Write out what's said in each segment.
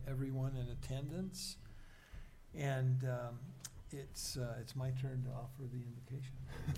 everyone in attendance. And it's my turn to offer the invocation.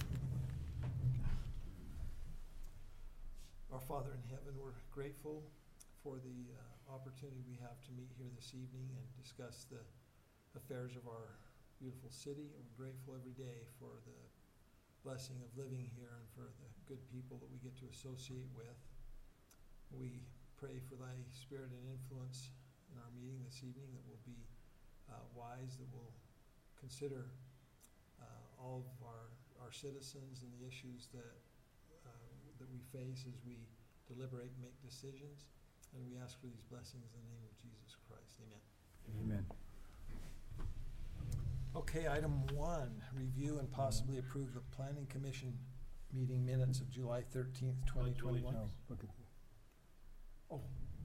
Our Father in heaven, we're grateful for the opportunity we have to meet here this evening and discuss the affairs of our beautiful city. And we're grateful every day for the blessing of living here and for the good people that we get to associate with. We pray for thy spirit and influence in our meeting this evening, that will be wise, that will consider all of our citizens and the issues that we face as we deliberate and make decisions. And we ask for these blessings in the name of Jesus Christ. Amen. Amen. Okay, item 1, review and possibly approve the Planning Commission meeting minutes of July 13th, 2021. No, look at Oh.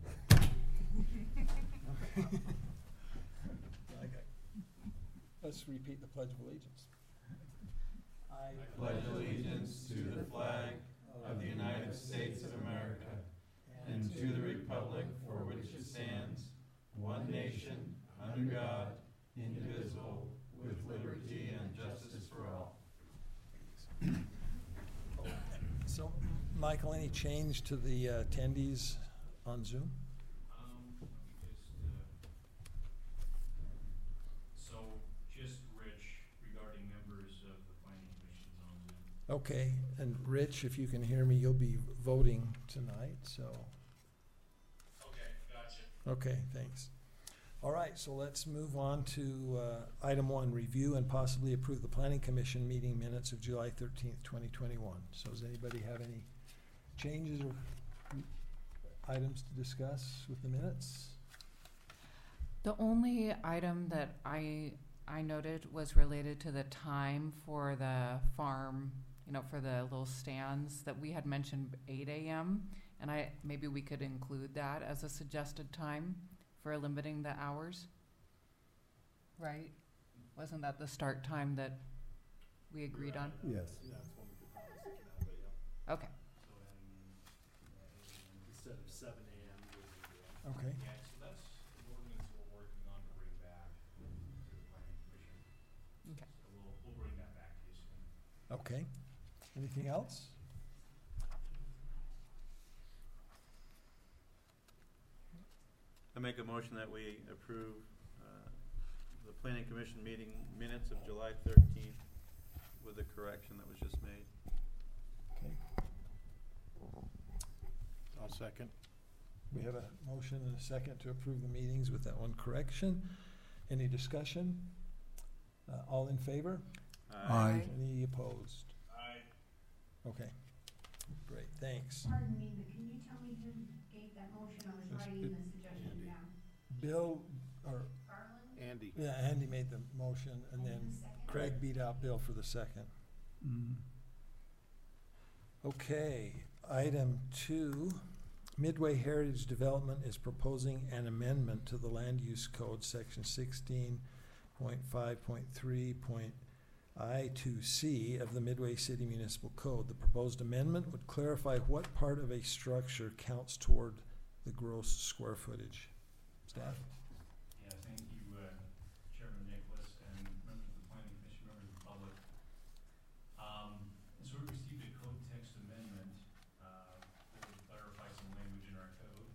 Let's repeat the Pledge of Allegiance. I pledge allegiance to the flag of the United States of America and to the republic for which it stands, one nation, under God, indivisible, with liberty and justice for all. So, Michael, any change to the attendees on Zoom? Just Rich regarding members of the Planning Commission on Zoom. Okay, and Rich, if you can hear me, you'll be voting tonight, so. Okay, gotcha. Okay, thanks. All right, so let's move on to item 1, review and possibly approve the Planning Commission meeting minutes of July 13th, 2021. So does anybody have any changes or items to discuss with the minutes? The only item that I noted was related to the time for the farm, for the little stands that we had mentioned 8 a.m. And maybe we could include that as a suggested time for limiting the hours, right? Wasn't that the start time that we agreed on? Yes. Okay. Instead of 7 a.m. Okay. Yeah, so that's an ordinance we're working on to bring back to the Planning Commission. Okay. So we'll bring that back to you soon. Okay. Anything else? I make a motion that we approve the Planning Commission meeting minutes of July 13th with the correction that was just made. Okay. I'll second. We have a motion and a second to approve the meetings with that one correction. Any discussion? All in favor? Aye. Any opposed? Aye. Okay. Great, thanks. Pardon me, but can you tell me who gave that motion? I was writing the suggestion down. Bill, or, Garland? Andy. yeah, Andy made the motion, and then the second? Craig beat out Bill for the second. Okay, item 2, Midway Heritage Development is proposing an amendment to the Land Use Code, section 16.5.3.I2C of the Midway City Municipal Code. The proposed amendment would clarify what part of a structure counts toward the gross square footage. Staff? Yeah, thank you, Chairman Nicholas, and members of the Planning Commission, members of the public. And so we received a code text amendment that would clarify some language in our code.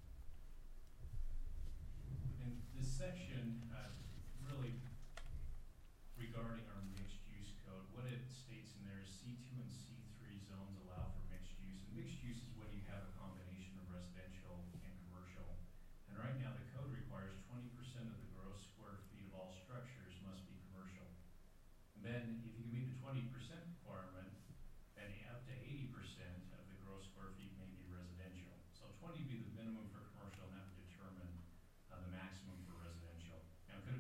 In this section, really regarding our mixed-use code, what it states in there is C2 and C3 zones allow for mixed use. And mixed use is when you have a combination of residential and commercial. And right now, the code requires 20% of the gross square feet of all structures must be commercial. And then, if you can meet the 20% requirement, then up to 80% of the gross square feet may be residential. So 20 would be the minimum for commercial, and that would determine the maximum for residential. Now, it could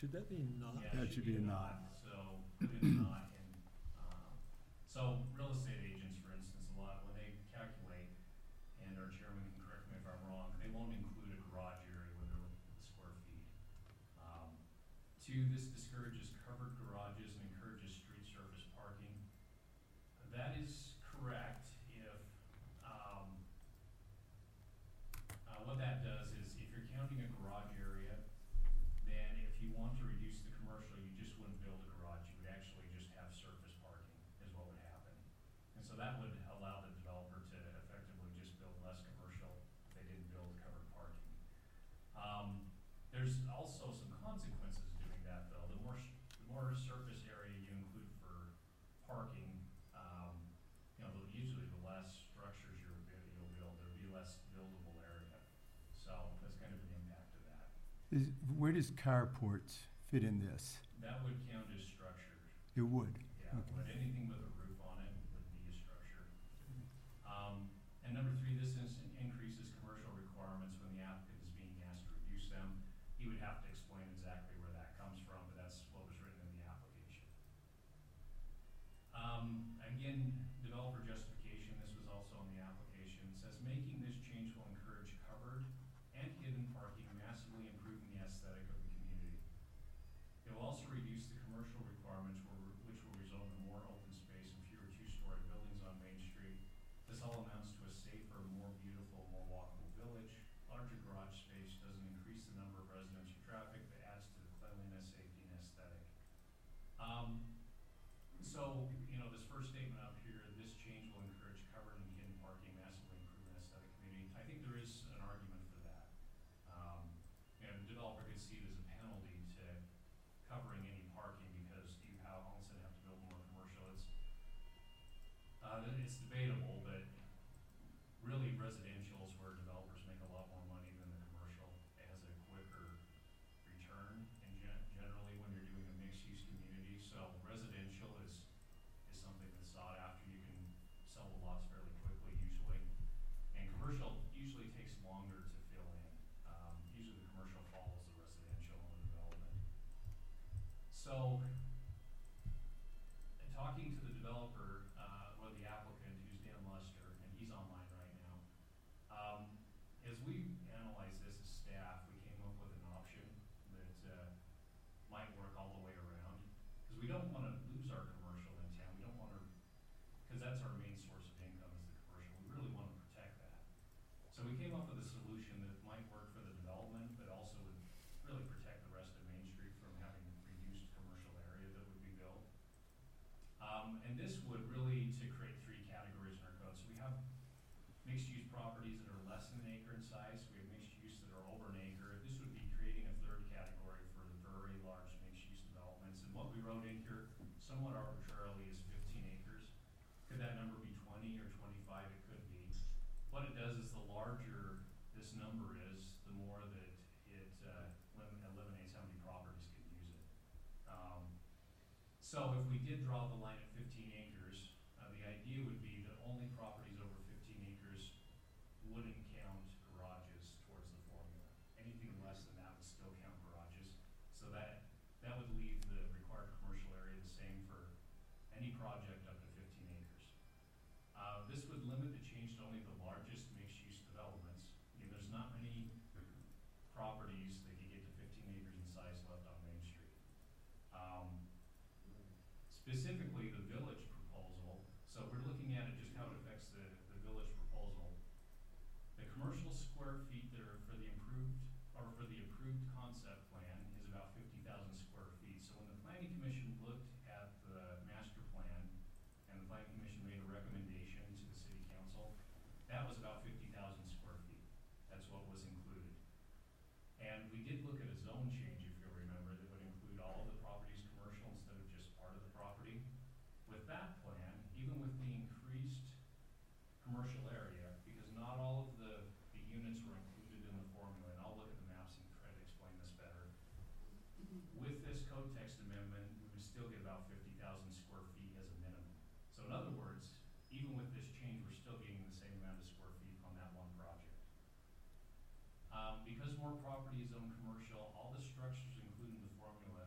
Should that be not? Yeah, That it should be a not. So, put in not in, so real estate agents, for instance, a lot, when they calculate, and our chairman can correct me if I'm wrong, they won't include a garage area when they're looking at the square feet. Two, this discourages covered garages and encourages street surface parking. That is correct if, what that does is if you're counting a garage area, then if you want to reduce the commercial, you just wouldn't build a garage, you would actually just have surface parking is what would happen. And so that would allow the developer to effectively just build less commercial if they didn't build covered parking. There's also some consequences to doing that though. The more surface area you include for parking, usually the less structures you'll build, there'll be less buildable area. So that's kind of the impact of that. Where does carports fit in this? That would count as structure. It would. Yeah, Okay. but anything with a roof on it would be a structure. And number three, this increases commercial requirements when the applicant is being asked to reduce them. He would have to explain exactly where that comes from, but that's what was written in the application. Again, developer justification, this was also in the application, it says making this change will encourage covered and hidden parking, massively improving the aesthetic of the community. It will also reduce the commercial requirements which will result in more open space and fewer two-story buildings on Main Street. This all amounts to a safer, more beautiful, more walkable village. Larger garage space doesn't increase the number of residential traffic, but adds to the cleanliness, safety, and aesthetic. So, this first statement up here, this change will encourage covered and hidden parking, massively improve an aesthetic community. I think there is an argument for that. The developer could see it as a penalty to covering any parking because you all of a sudden have to build more commercial. It's debatable, but really residential is where developers make a lot more money than the commercial. It has a quicker return and generally when you're doing a mixed-use community. So residential is something that's sought after. You can sell the lots fairly quickly usually. And commercial usually takes longer to fill in. Usually the commercial follows the residential in the development. So, talking to the developer, or the applicant, who's Dan Luster, and he's online right now, as we analyzed this as staff, we came up with an option that might work all the way around. Because we don't want to lose our commercial in town. We don't want to, because that's our main source of income is the commercial. We really want to protect that. So we came up with a solution that might work for the development, but also would really protect the rest of Main Street from having reduced commercial area that would be built. And this would really to create three categories in our code. So we have mixed-use properties that are less than an acre in size. We have mixed-use that are over an acre. This would be creating a third category for the very large mixed-use developments. And what we wrote in here, somewhat arbitrarily, is 15 acres. Could that number be 20 or 25? It could be. What it does is the larger this number is, the more that it eliminates how many properties can use it. So if we did draw the line at 15 acres, the idea would be that only properties over 15 acres wouldn't count garages towards the formula. Anything less than that would still count garages. So that would leave the required commercial area the same for any project up to 15 acres. This would limit the change to only the largest mixed-use developments. There's not many properties that could get to 15 acres in size left on Main Street. Specifically, the village proposal, so we're looking at it just how it affects the village proposal. The commercial square feet that are for the approved concept plan is about 50,000 square feet. So when the Planning Commission looked at the master plan and the Planning Commission made a recommendation to the City Council, that was about 50,000 square feet. That's what was included. And we did look at a zone change, if you'll remember, that would include all of the properties commercial instead of just part of the property. With that plan, even with the increased commercial area, because not all of the units were included in the formula, and I'll look at the maps and try to explain this better. With this code text amendment, we would still get about 50,000 square feet as a minimum. So in other words, even with this change, we're still getting the same amount of square feet on that one project. Because more property is owned commercial, all the structures included in the formula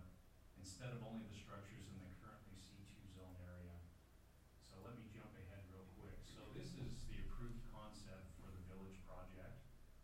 instead of only the structures in the currently C2 zone area. So let me jump ahead real quick. So this is the approved concept for the village project.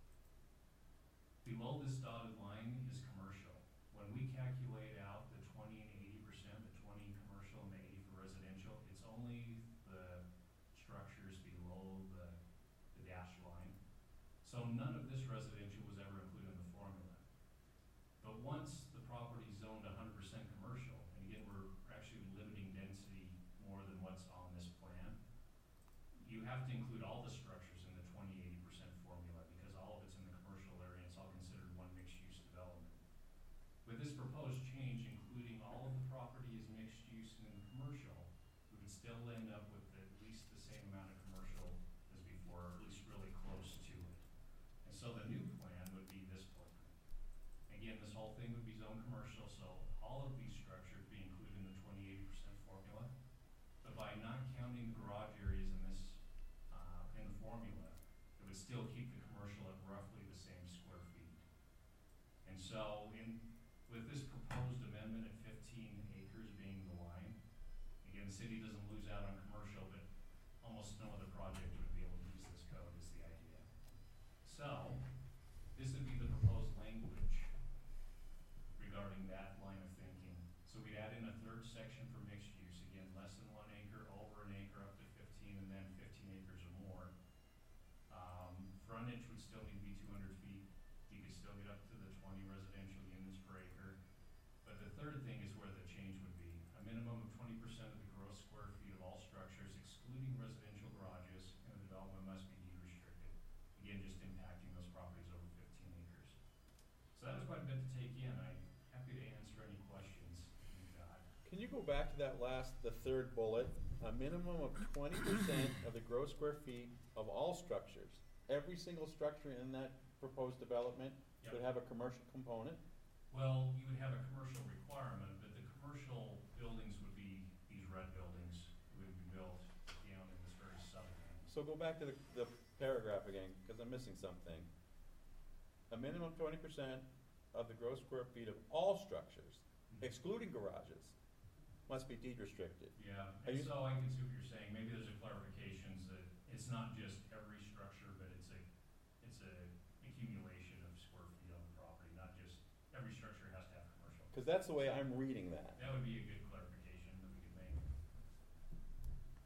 Below this dotted line is commercial. When we calculate out the 20 and 80%, the 20 commercial and the 80 for residential, it's only the structures below the dashed line. So none of this residential was ever included in the formula. But once the property zoned 100% commercial, and again, we're actually limiting density more than what's on this plan, you have to include all the structures in the 20-80% formula because all of it's in the commercial area and it's all considered one mixed-use development. With this proposed change, including all of the property as mixed use and in commercial, we would still end up with at least the same amount of commercial as before, or at least really close to it. And so the new plan would be this plan. Again, this whole thing would be zone commercial, so all of these structures be included in the 20-80% formula. But by not counting the garage areas in this, in the formula, it would still keep the commercial at roughly the same square feet. And so with this proposed amendment at 15 acres being the line, again, the city doesn't lose out on commercial, but almost no other project would be able to use this code is the idea. So, this would be the proposed language regarding that line of thinking. So we'd add in a third section for mixed use, again, less than 1 acre, over an acre, up to 15, and then 15 acres or more. Frontage would still need to be 200 feet. You could still get up to the 20 residential units per acre. But the third thing is where the change would be. A minimum of 20% of the gross square feet of all structures, excluding residential garages, in the development must be deed restricted. Again, just impacting those properties over 15 acres. So that was quite a bit to take in. I'm happy to answer any questions you've got. Can you go back to that the third bullet? A minimum of 20% of the gross square feet of all structures. Every single structure in that proposed development should have a commercial component. Well, you would have a commercial requirement, but the commercial buildings would be these red buildings that would be built down in this very southern end. So go back to the paragraph again, because I'm missing something. A minimum 20% of the gross square feet of all structures, excluding garages, must be deed restricted. Yeah, and so I can see what you're saying. Maybe there's a clarification that it's not just every structure, but it's a accumulation of square feet on the property, not just every structure has to have commercial. Because that's the way I'm reading that. That would be a good